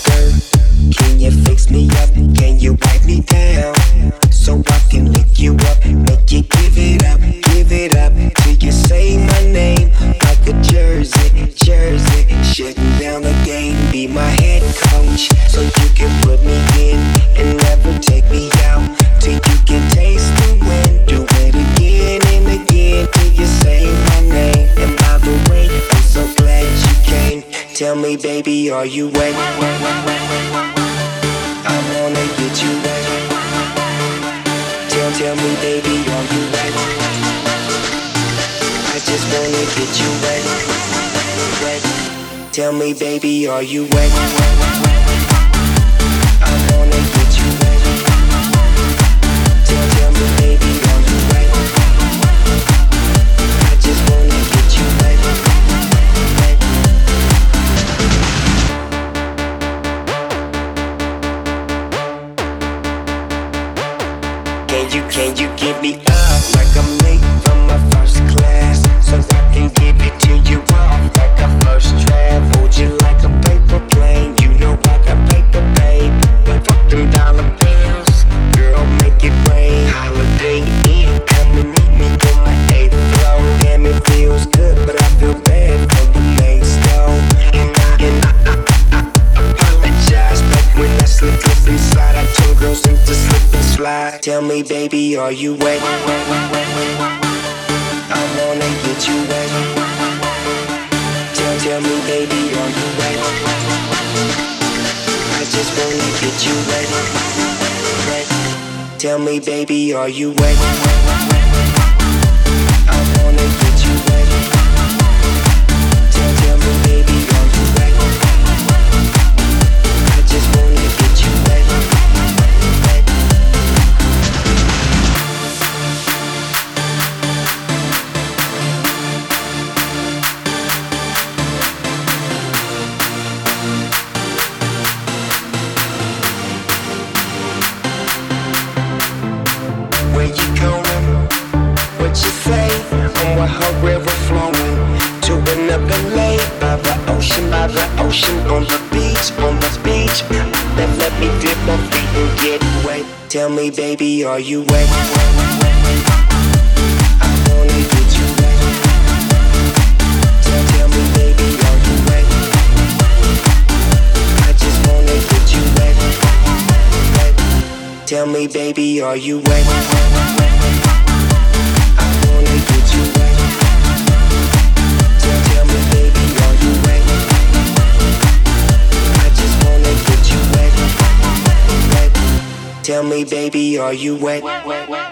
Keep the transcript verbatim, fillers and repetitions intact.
skirt. Can you fix me up? Can you wipe me down? So I can lick you up, make you give it up, give it up till you say my name like a jersey, jersey. Shutting down the game, be my head coach, so you can put me in and never take me out till you can taste the wind. Do it again and again till you say my name. And by the way, I'm so glad you came. Tell me, baby, are you wet? I wanna get you wet. Tell, tell me, baby, are you wet? I just wanna get you wet, wet. Tell me, baby, are you wet? I wanna get you wet. Tell, tell me, baby, are you wet? I just wanna get you wet, wet. Can you, can you give me up like I'm late from my first class, so I can give it to you off like a first draft? Hold you like a paper plane, you know I got paper, babe. But fuck them dollar bills, girl, make it rain. Holiday Inn, come and meet me on my eighth floor. Damn, it feels good, but I feel bad for the next door. And I, and I, I, I, I apologize, but when I slip, slip inside, I turn girls into slip and slide. Tell me, baby, are you wet? I wanna get you wet. Tell, tell me, baby, are you wet? I just wanna get you wet, wet. Tell me, baby, are you wet? I wanna get you wet. Tell, tell me, baby, are you wet? I just wanna get you wet, wet. Where you going? What you say? On what her river flowing to another lake by the ocean, by the ocean, on the beach, on the beach. Then let me dip my feet and get wet. Tell me, baby, are you wet? I wanna get you wet. Tell, tell me, baby, are you wet? I just wanna get you wet, wet. Tell me, baby, are you wet? I wanna get you wet. Tell, tell me, baby, are you wet? I just wanna get you wet, wet. Tell me, baby, are you wet?